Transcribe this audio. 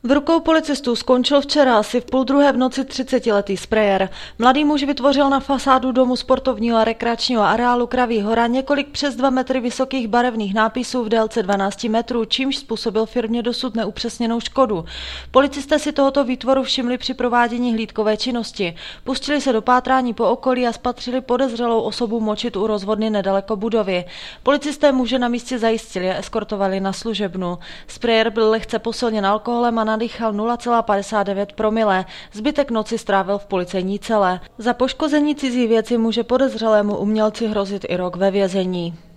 V rukou policistů skončil včera asi v 1:30 v noci 30letý sprejer. Mladý muž vytvořil na fasádu domu sportovního a rekreačního areálu Kraví hora několik přes 2 metry vysokých barevných nápisů v délce 12 metrů, čímž způsobil firmě dosud neupřesněnou škodu. Policisté si tohoto výtvoru všimli při provádění hlídkové činnosti. Pustili se do pátrání po okolí a spatřili podezřelou osobu močit u rozvodny nedaleko budovy. Policisté muže na místě zajistili a eskortovali na služebnu. Sprejer byl lehce posilněn alkoholem a nadýchal 0,59 promile. Zbytek noci strávil v policejní cele. Za poškození cizí věci může podezřelému umělci hrozit i rok ve vězení.